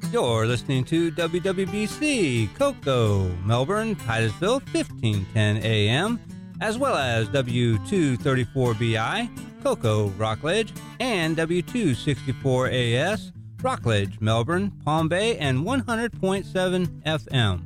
You're listening to WWBC, Cocoa, Melbourne, Titusville, 1510 AM, as well as W234BI, Cocoa, Rockledge, and W264AS, Rockledge, Melbourne, Palm Bay, and 100.7 FM.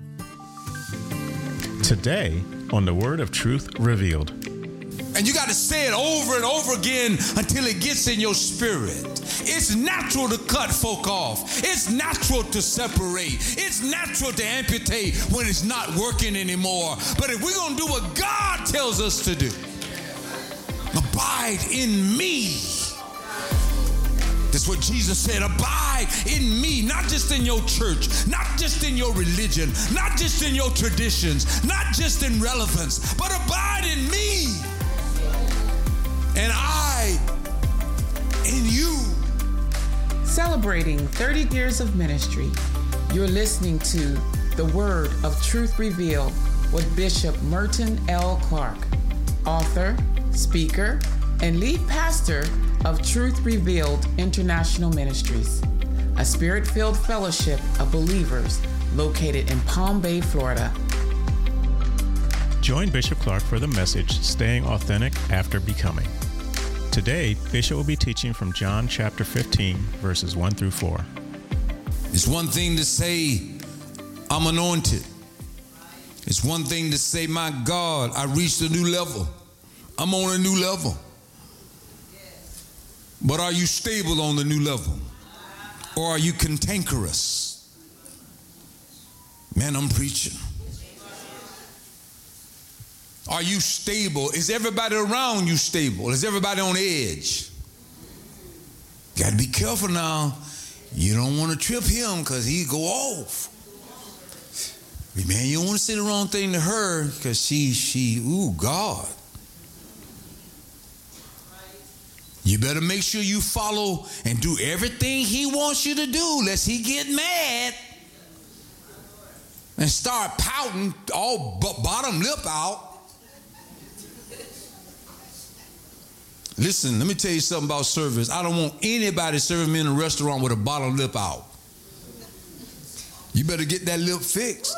Today on the Word of Truth Revealed. And you got to say it over and over again until it gets in your spirit. It's natural to cut folk off. It's natural to separate. It's natural to amputate when it's not working anymore. But if we're going to do what God tells us to do, abide in me. That's what Jesus said, abide in me, not just in your church, not just in your religion, not just in your traditions, not just in relevance, but abide in me. And I in you. Celebrating 30 years of ministry, you're listening to The Word of Truth Revealed with Bishop Merton L. Clark, author, speaker, and lead pastor of Truth Revealed International Ministries, a spirit-filled fellowship of believers located in Palm Bay, Florida. Join Bishop Clark for the message, Staying Authentic After Becoming. Today, Bishop will be teaching from John chapter 15, verses 1 through 4. It's one thing to say, I'm anointed. It's one thing to say, my God, I reached a new level. I'm on a new level. But are you stable on the new level? Or are you cantankerous? Man, I'm preaching. Are you stable? Is everybody around you stable? Is everybody on edge? Got to be careful now. You don't want to trip him because he go off. Man, you don't want to say the wrong thing to her because ooh, God. You better make sure you follow and do everything he wants you to do, lest he get mad and start pouting all bottom lip out. Listen, let me tell you something about service. I don't want anybody serving me in a restaurant with a bottom lip out. You better get that lip fixed.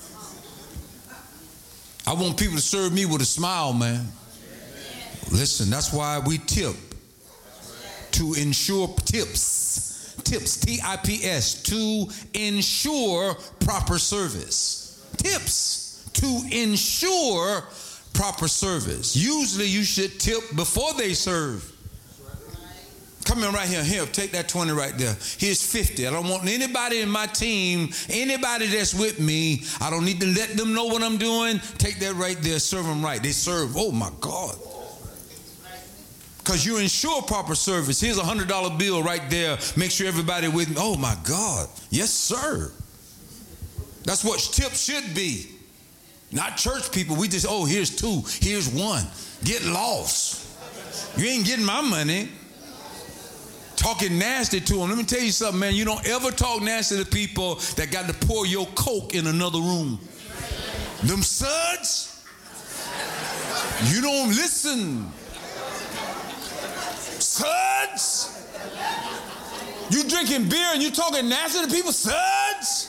I want people to serve me with a smile, man. Listen, that's why we tip. To ensure tips, T-I-P-S, to ensure proper service. Tips, to ensure proper service. Usually you should tip before they serve. Come in right here. Here, take that 20 right there. Here's 50. I don't want anybody in my team, anybody that's with me, I don't need to let them know what I'm doing. Take that right there. Serve them right. They serve. Oh, my God. Because you ensure proper service. Here's a $100 bill right there. Make sure everybody with me. Oh, my God. Yes, sir. That's what tips should be. Not church people. We just, here's 2. Here's 1. Get lost. You ain't getting my money. Talking nasty to them. Let me tell you something, man. You don't ever talk nasty to people that got to pour your Coke in another room. Them suds. You don't listen. Suds? You drinking beer and you talking nasty to people? Suds?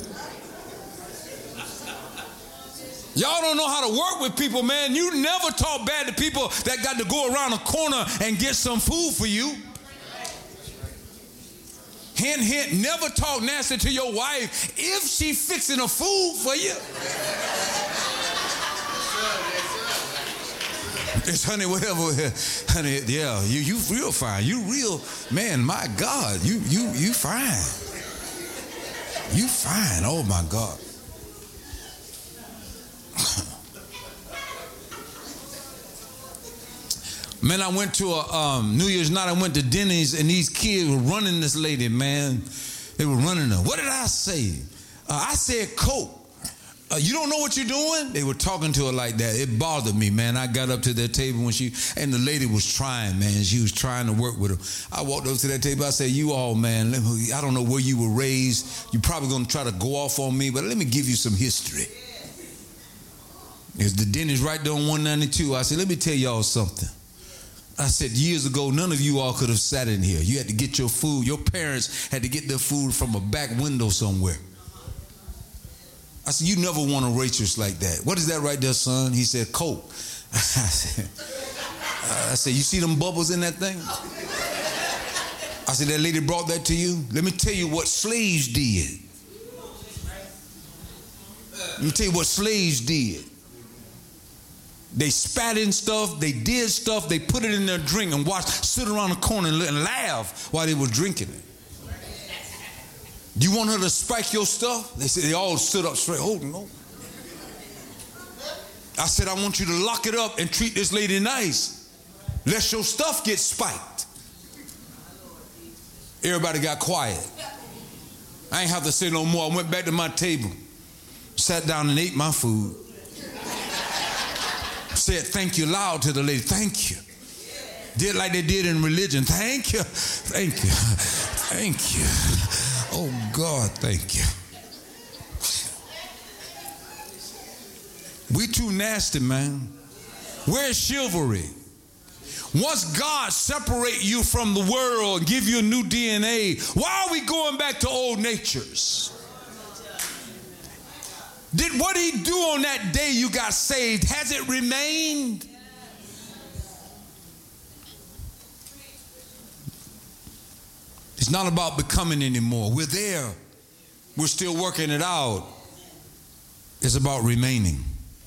Y'all don't know how to work with people, man. You never talk bad to people that got to go around a corner and get some food for you. Hint, hint, never talk nasty to your wife if she fixing a food for you. It's honey, whatever. Honey, yeah, you real fine. You real, man, my God, you fine. You fine, oh my God. Man, I went to a New Year's night, I went to Denny's and these kids were running this lady, man. They were running her. What did I say? I said Coke. You don't know what you're doing? They were talking to her like that. It bothered me, man. I got up to their table and the lady was trying, man. She was trying to work with her. I walked up to that table. I said, you all, man, I don't know where you were raised. You're probably going to try to go off on me, but let me give you some history. There's the Denny's right there on 192. I said, let me tell y'all something. I said, years ago, none of you all could have sat in here. You had to get your food. Your parents had to get their food from a back window somewhere. I said, you never want a waitress like that. What is that right there, son? He said, Coke. I said, you see them bubbles in that thing? I said, that lady brought that to you? Let me tell you what slaves did. Let me tell you what slaves did. They spat in stuff, they did stuff, they put it in their drink and sit around the corner and laugh while they were drinking it. Do you want her to spike your stuff? They said they all stood up straight. Oh, no. I said, I want you to lock it up and treat this lady nice, lest your stuff get spiked. Everybody got quiet. I ain't have to say no more. I went back to my table, sat down and ate my food. Said thank you loud to the lady. Thank you. Did like they did in religion. Thank you. Thank you. Thank you. Oh, God, thank you. We too nasty, man. Where's chivalry? Once God separate you from the world and give you a new DNA, why are we going back to old natures? What did he do on that day you got saved? Has it remained? It's not about becoming anymore. We're there. We're still working it out. It's about remaining.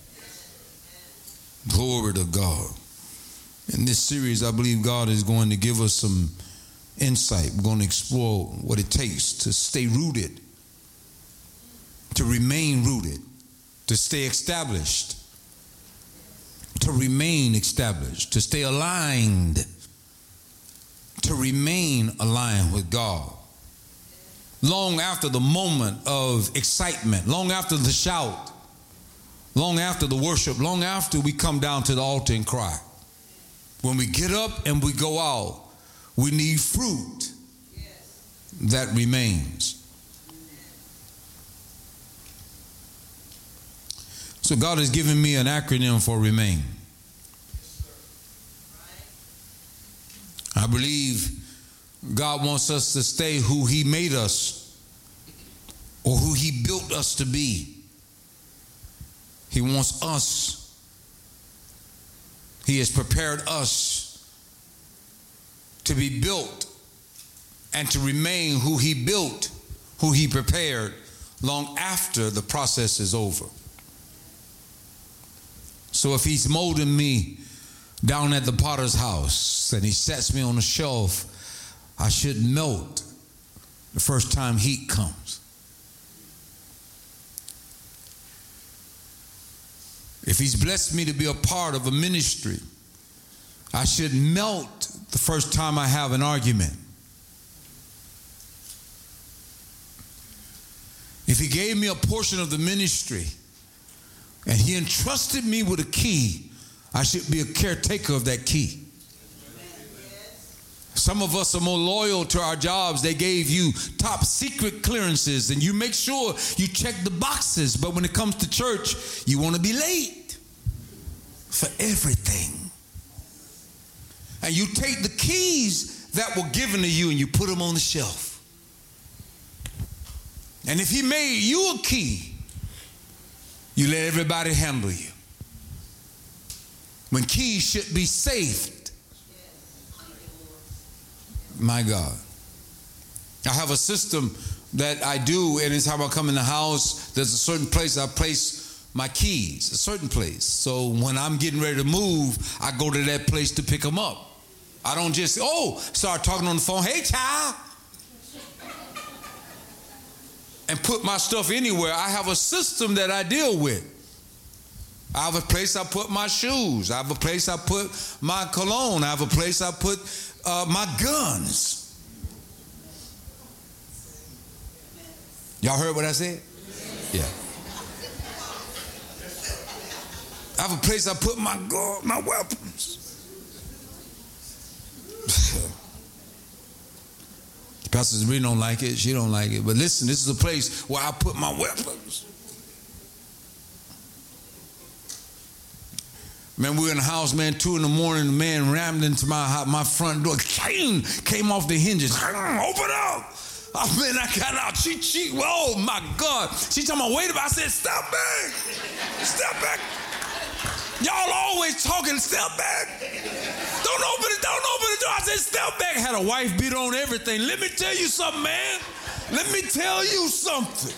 Glory to God. In this series, I believe God is going to give us some insight. We're going to explore what it takes to stay rooted, to remain rooted, to stay established, to remain established, to stay aligned, to remain aligned with God. Long after the moment of excitement, long after the shout, long after the worship, long after we come down to the altar and cry. When we get up and we go out, we need fruit that remains. So God has given me an acronym for remain. I believe God wants us to stay who he made us or who he built us to be. He wants us. He has prepared us to be built and to remain who he built, who he prepared long after the process is over. So if he's molding me down at the potter's house and he sets me on a shelf, I should melt the first time heat comes. If he's blessed me to be a part of a ministry, I should melt the first time I have an argument. If he gave me a portion of the ministry and he entrusted me with a key, I should be a caretaker of that key. Some of us are more loyal to our jobs. They gave you top secret clearances and you make sure you check the boxes. But when it comes to church, you want to be late for everything. And you take the keys that were given to you and you put them on the shelf. And if he made you a key, you let everybody handle you. When keys should be saved. My God. I have a system that I do anytime I come in the house. There's a certain place I place my keys, a certain place. So when I'm getting ready to move, I go to that place to pick them up. I don't just, start talking on the phone, hey, child, and put my stuff anywhere. I have a system that I deal with. I have a place I put my shoes. I have a place I put my cologne. I have a place I put my guns. Y'all heard what I said? Yeah. I have a place I put my weapons. Pastor really don't like it. She don't like it. But listen, this is a place where I put my weapons. Man, we were in the house, man, 2 in the morning, the man rammed into my front door, came off the hinges. Open up. Oh, man, I got out. She, oh, my God. She told me, wait a minute. I said, step back. Step back. Y'all always talking, step back. Don't open the door. I said, step back. Had a wife beat on everything. Let me tell you something, man. Let me tell you something.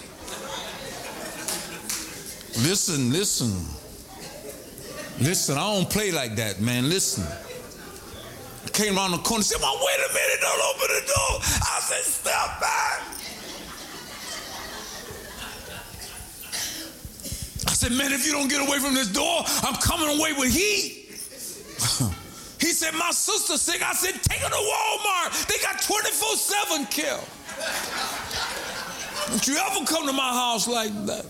Listen, I don't play like that, man. Listen. I came around the corner and said, well, wait a minute, don't open the door. I said, step back. I said, man, if you don't get away from this door, I'm coming away with heat. He said, my sister's sick. I said, take her to Walmart. They got 24/7 care. Don't you ever come to my house like that.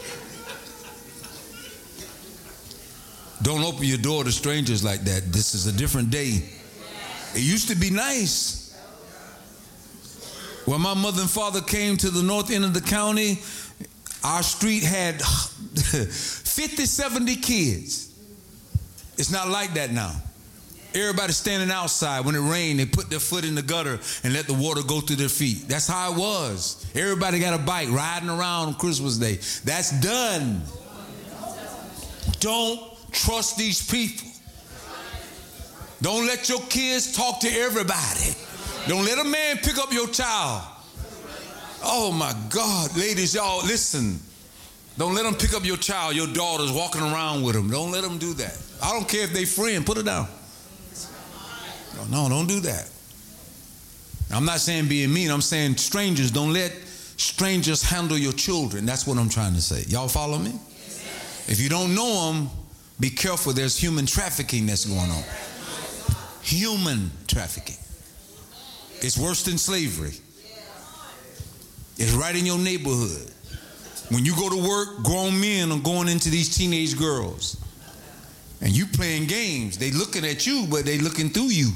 Don't open your door to strangers like that. This is a different day. It used to be nice. When my mother and father came to the north end of the county, our street had 50, 70 kids. It's not like that now. Everybody standing outside. When it rained, they put their foot in the gutter and let the water go through their feet. That's how it was. Everybody got a bike riding around on Christmas Day. That's done. Don't trust these people. Don't let your kids talk to everybody. Don't let a man pick up your child. Oh my God, ladies, y'all, listen. Don't let them pick up your child, your daughter's walking around with them. Don't let them do that. I don't care if they friend, put it down. No, don't do that. I'm not saying being mean. I'm saying strangers, don't let strangers handle your children. That's what I'm trying to say. Y'all follow me? If you don't know them, be careful. There's human trafficking that's going on. Human trafficking. It's worse than slavery. It's right in your neighborhood. When you go to work, grown men are going into these teenage girls. And you playing games. They looking at you, but they looking through you.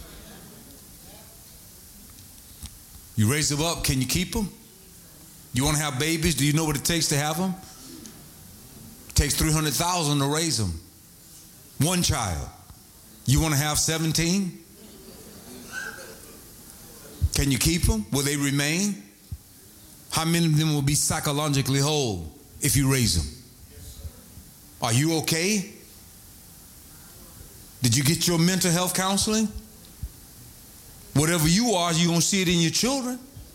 You raise them up, can you keep them? You want to have babies? Do you know what it takes to have them? It takes $300,000 to raise them. One child. You want to have 17? Can you keep them? Will they remain? How many of them will be psychologically whole if you raise them? Are you okay? Did you get your mental health counseling? Whatever you are, you're going to see it in your children.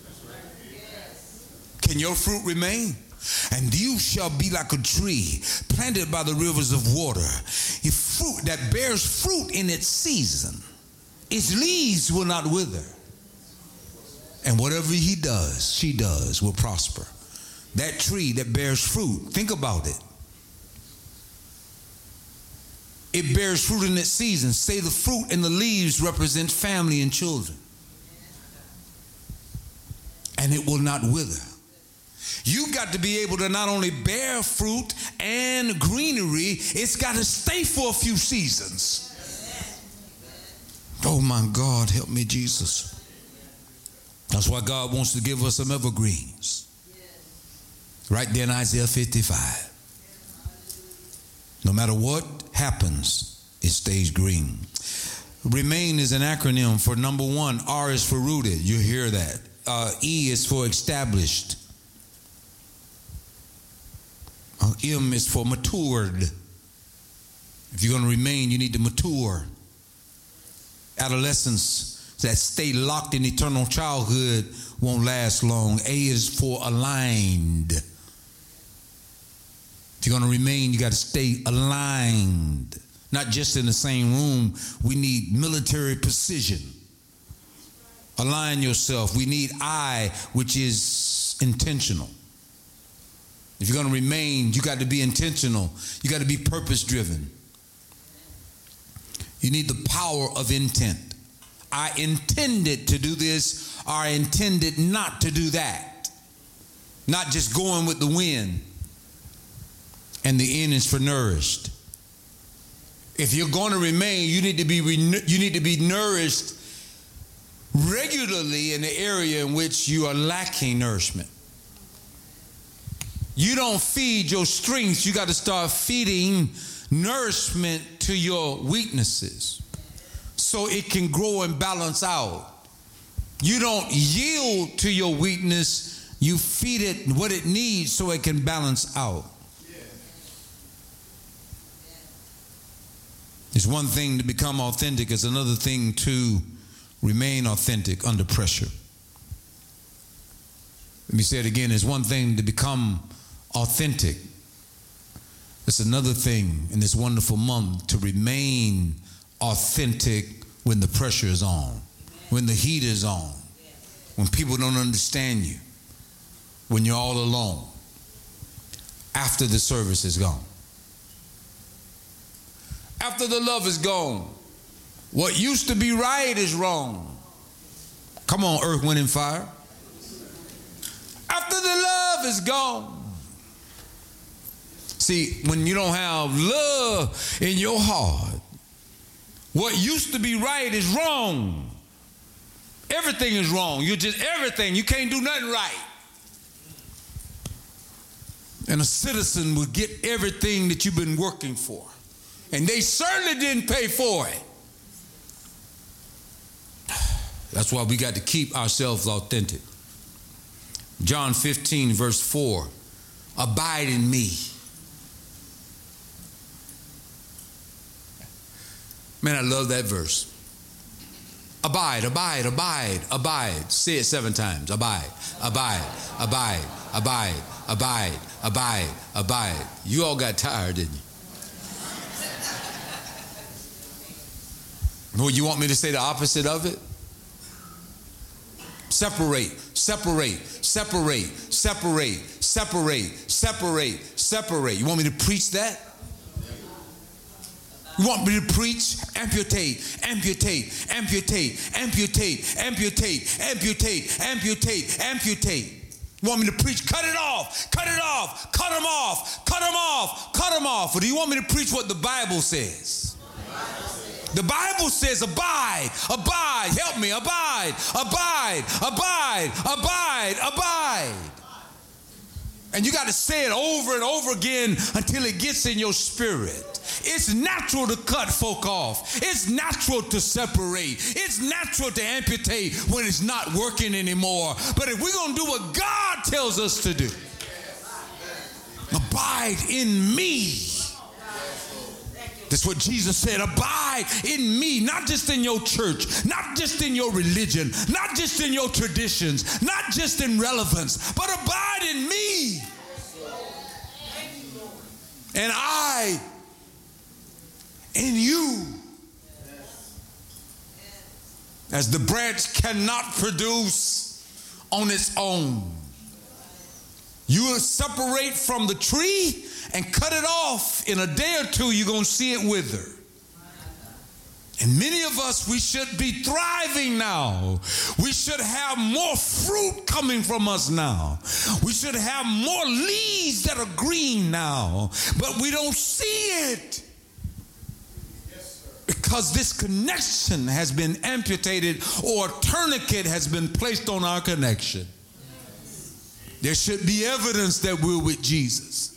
Can your fruit remain? And you shall be like a tree planted by the rivers of water, a fruit that bears fruit in its season. Its leaves will not wither. And whatever he does, she does, will prosper. That tree that bears fruit, think about it. It bears fruit in its season. Say the fruit and the leaves represent family and children. And it will not wither. You've got to be able to not only bear fruit and greenery, it's got to stay for a few seasons. Oh my God, help me, Jesus. That's why God wants to give us some evergreens. Right there in Isaiah 55. No matter what happens, it stays green. Remain is an acronym for number one. R is for rooted. You hear that. E is for established. M is for matured. If you're going to remain, you need to mature. Adolescence that stay locked in eternal childhood won't last long. A is for aligned. If you're going to remain, you got to stay aligned. Not just in the same room. We need military precision. Align yourself. We need I, which is intentional. If you're going to remain, you got to be intentional. You got to be purpose driven. You need the power of intent. I intended to do this, or I intended not to do that. Not just going with the wind. And the N is for nourished. If you're going to remain, you need to be nourished regularly in the area in which you are lacking nourishment. You don't feed your strengths. You got to start feeding nourishment to your weaknesses so it can grow and balance out. You don't yield to your weakness. You feed it what it needs so it can balance out. It's one thing to become authentic. It's another thing to remain authentic under pressure. Let me say it again. It's one thing to become authentic. It's another thing in this wonderful month to remain authentic when the pressure is on, when the heat is on, when people don't understand you, when you're all alone, after the service is gone. After the love is gone, what used to be right is wrong. Come on, earth, wind, and fire. After the love is gone. See, when you don't have love in your heart, what used to be right is wrong. Everything is wrong. You're just everything. You can't do nothing right. And a citizen would get everything that you've been working for. And they certainly didn't pay for it. That's why we got to keep ourselves authentic. John 15, verse 4. Abide in me. Man, I love that verse. Abide, abide, abide, abide. Say it 7 times. Abide, abide, abide, abide, abide, abide, abide. You all got tired, didn't you? Well, you want me to say the opposite of it? Separate, separate, separate, separate, separate, separate, separate. You want me to preach that? You want me to preach? Amputate, amputate, amputate, amputate, amputate, amputate, amputate, amputate. You want me to preach? Cut it off, cut it off, cut them off, cut them off, cut them off. Or do you want me to preach what the Bible says? The Bible says abide, abide, help me, abide, abide, abide, abide, abide. And you got to say it over and over again until it gets in your spirit. It's natural to cut folk off. It's natural to separate. It's natural to amputate when it's not working anymore. But if we're going to do what God tells us to do, abide in me. That's what Jesus said, abide in me, not just in your church, not just in your religion, not just in your traditions, not just in relevance, but abide in me. And I in you. As the branch cannot produce on its own. You will separate from the tree and cut it off. In a day or two, you're going to see it wither. And many of us, we should be thriving now. We should have more fruit coming from us now. We should have more leaves that are green now. But we don't see it. Because this connection has been amputated, or a tourniquet has been placed on our connection. There should be evidence that we're with Jesus.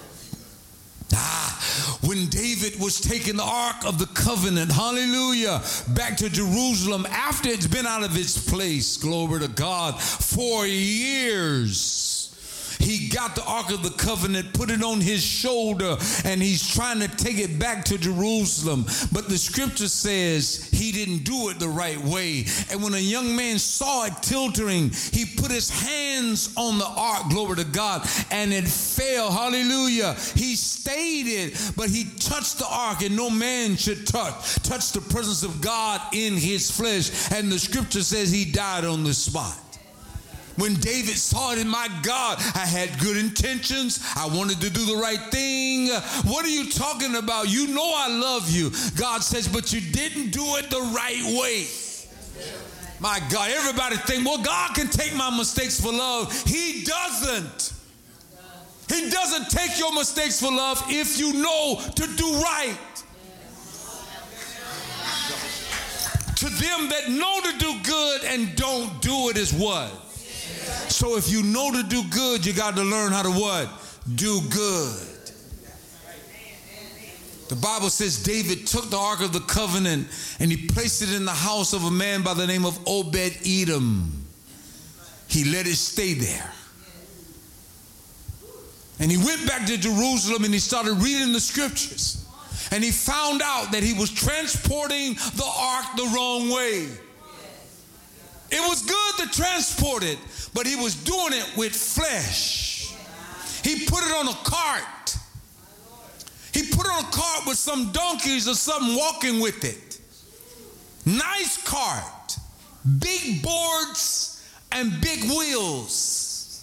When David was taking the Ark of the Covenant, hallelujah, back to Jerusalem after it's been out of its place, glory to God, for years. He got the Ark of the Covenant, put it on his shoulder, and he's trying to take it back to Jerusalem. But the scripture says he didn't do it the right way. And when a young man saw it tilting, he put his hands on the ark, glory to God, and it fell, hallelujah. He stayed it, but he touched the ark, and no man should touch the presence of God in his flesh. And the scripture says he died on the spot. When David saw it, and my God, I had good intentions. I wanted to do the right thing. What are you talking about? You know I love you. God says, but you didn't do it the right way. My God, everybody think, well, God can take my mistakes for love. He doesn't. He doesn't take your mistakes for love if you know to do right. To them that know to do good and don't do it is what? So if you know to do good, you got to learn how to what? Do good. The Bible says David took the Ark of the Covenant and he placed it in the house of a man by the name of Obed-Edom. He let it stay there. And he went back to Jerusalem and he started reading the scriptures. And he found out that he was transporting the ark the wrong way. It was good to transport it, but he was doing it with flesh. He put it on a cart. He put it on a cart with some donkeys or something walking with it. Nice cart, big boards and big wheels.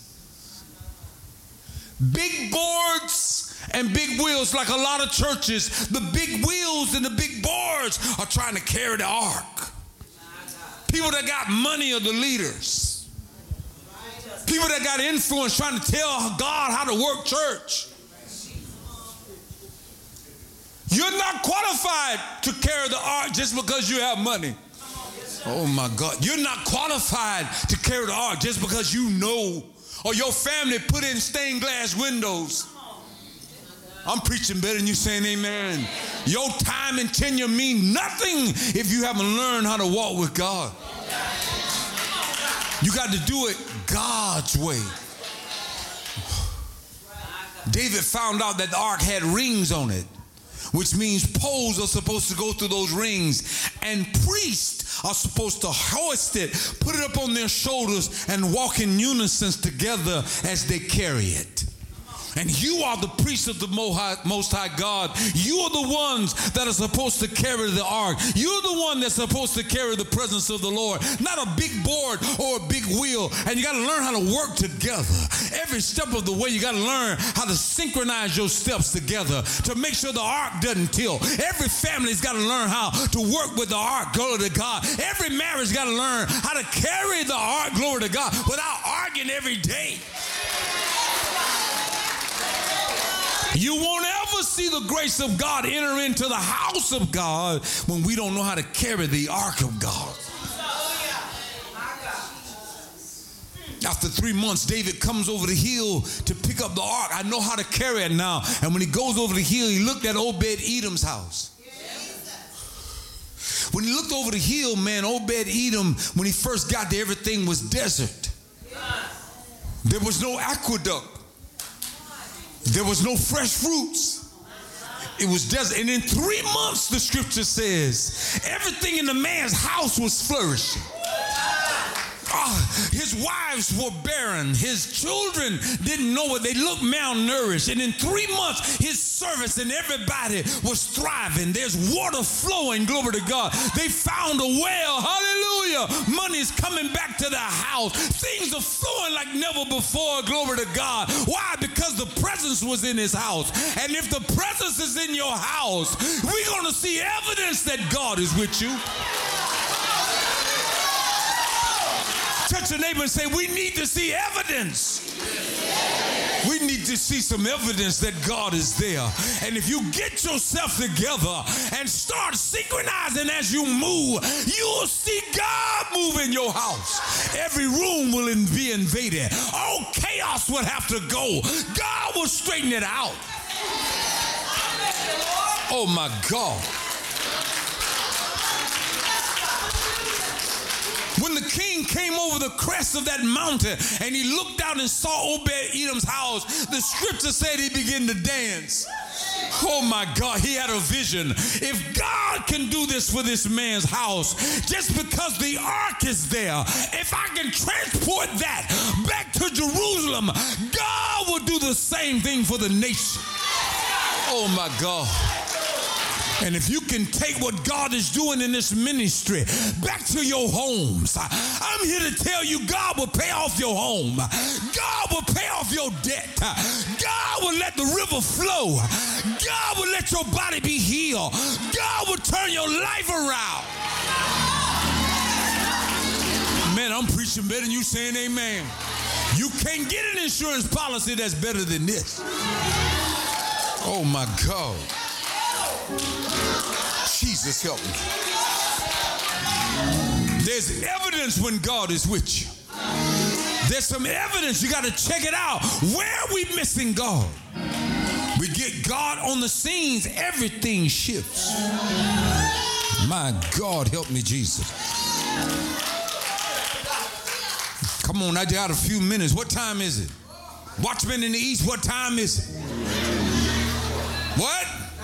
Big boards and big wheels, like a lot of churches. The big wheels and the big boards are trying to carry the ark. People that got money are the leaders. People that got influence trying to tell God how to work church. You're not qualified to carry the ark just because you have money. Oh my God. You're not qualified to carry the ark just because you know or your family put in stained glass windows. I'm preaching better than you saying amen. Your time and tenure mean nothing if you haven't learned how to walk with God. You got to do it God's way. David found out that the ark had rings on it, which means poles are supposed to go through those rings, and priests are supposed to hoist it, put it up on their shoulders, and walk in unison together as they carry it. And you are the priests of the Most High God. You are the ones that are supposed to carry the ark. You're the one that's supposed to carry the presence of the Lord, not a big board or a big wheel. And you got to learn how to work together. Every step of the way, you got to learn how to synchronize your steps together to make sure the ark doesn't tilt. Every family's got to learn how to work with the ark, glory to God. Every marriage got to learn how to carry the ark, glory to God, without arguing every day. You won't ever see the grace of God enter into the house of God when we don't know how to carry the ark of God. After 3 months, David comes over the hill to pick up the ark. I know how to carry it now. And when he goes over the hill, he looked at Obed-Edom's house. When he looked over the hill, man, Obed-Edom, when he first got there, everything was desert. There was no aqueduct. There was no fresh fruits. It was desert. And in 3 months, the scripture says, everything in the man's house was flourishing. His wives were barren. His children didn't know it. They looked malnourished. And in 3 months, his servants and everybody was thriving. There's water flowing, glory to God. They found a well, hallelujah. Money's coming back to the house. Things are flowing like never before, glory to God. Why? Because the presence was in his house. And if the presence is in your house, we're going to see evidence that God is with you. Touch your neighbor and say, we need to see evidence. We need to see some evidence that God is there. And if you get yourself together and start synchronizing as you move, you will see God move in your house. Every room will be invaded. All chaos will have to go. God will straighten it out. Oh my God. When the king came over the crest of that mountain and he looked out and saw Obed-Edom's house, the scripture said he began to dance. Oh my God, he had a vision. If God can do this for this man's house, just because the ark is there, if I can transport that back to Jerusalem, God will do the same thing for the nation. Oh my God. And if you can take what God is doing in this ministry back to your homes, I'm here to tell you God will pay off your home. God will pay off your debt. God will let the river flow. God will let your body be healed. God will turn your life around. Man, I'm preaching better than you saying amen. You can't get an insurance policy that's better than this. Oh my God. Jesus help me. There's evidence when God is with you. There's some evidence. You got to check it out. Where are we missing God? We get God on the scenes, everything shifts. My God, help me, Jesus. Come on, I got a few minutes. What time is it? Watchmen in the East, what time is it? What?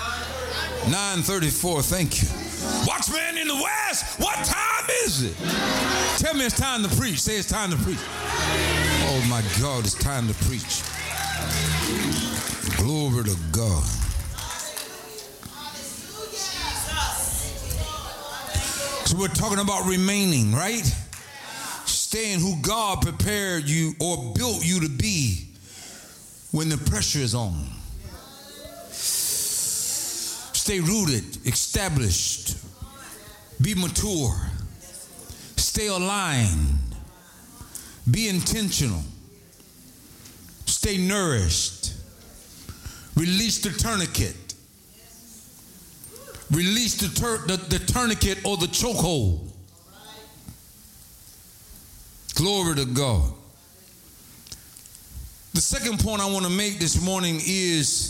9:34, thank you. Watchmen in the West, what time is it? Tell me it's time to preach. Say it's time to preach. Oh my God, it's time to preach. Glory to God. So we're talking about remaining, right? Staying who God prepared you or built you to be when the pressure is on. Stay rooted, established, be mature, stay aligned, be intentional, stay nourished, release the tourniquet, release the tourniquet or the chokehold. Glory to God. The second point I want to make this morning is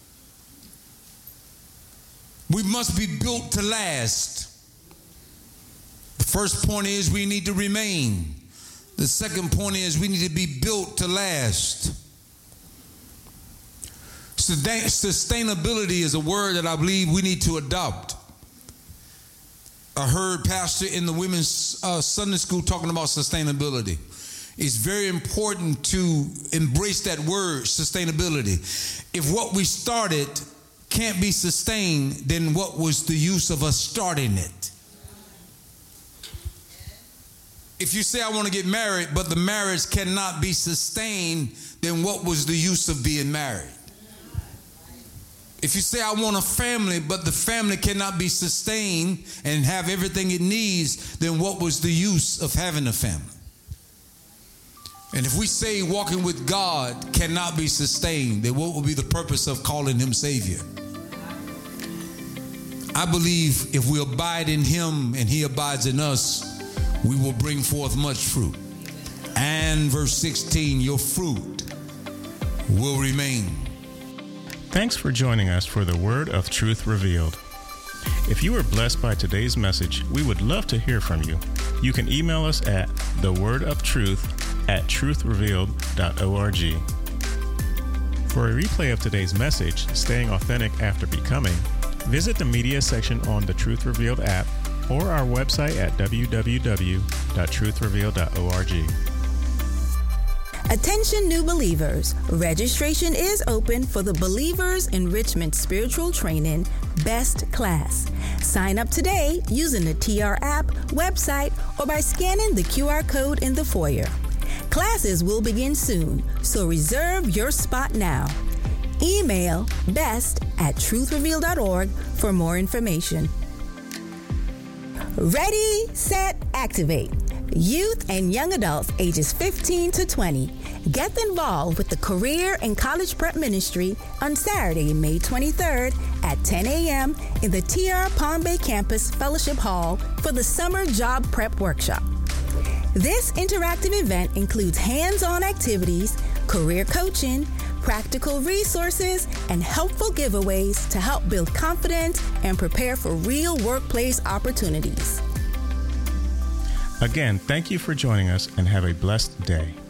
we must be built to last. The first point is we need to remain. The second point is we need to be built to last. Sustainability is a word that I believe we need to adopt. I heard Pastor in the women's Sunday school talking about sustainability. It's very important to embrace that word, sustainability. If what we started can't be sustained, then what was the use of us starting it? If you say I want to get married, but the marriage cannot be sustained, then what was the use of being married? If you say I want a family, but the family cannot be sustained and have everything it needs, then what was the use of having a family? And if we say walking with God cannot be sustained, then what will be the purpose of calling him Savior? I believe if we abide in him and he abides in us, we will bring forth much fruit. And verse 16, your fruit will remain. Thanks for joining us for the Word of Truth Revealed. If you were blessed by today's message, we would love to hear from you. You can email us at thewordoftruth@truthrevealed.org. For a replay of today's message, Staying Authentic After Becoming, visit the media section on the Truth Revealed app or our website at www.truthrevealed.org. Attention new believers, registration is open for the Believers Enrichment Spiritual Training Best Class. Sign up today using the TR app, website, or by scanning the QR code in the foyer. Classes will begin soon, so reserve your spot now. Email best@truthrevealed.org for more information. Ready, set, activate. Youth and young adults ages 15 to 20. Get involved with the Career and College Prep Ministry on Saturday, May 23rd at 10 a.m. in the TR Palm Bay Campus Fellowship Hall for the Summer Job Prep Workshop. This interactive event includes hands-on activities, career coaching, practical resources, and helpful giveaways to help build confidence and prepare for real workplace opportunities. Again, thank you for joining us and have a blessed day.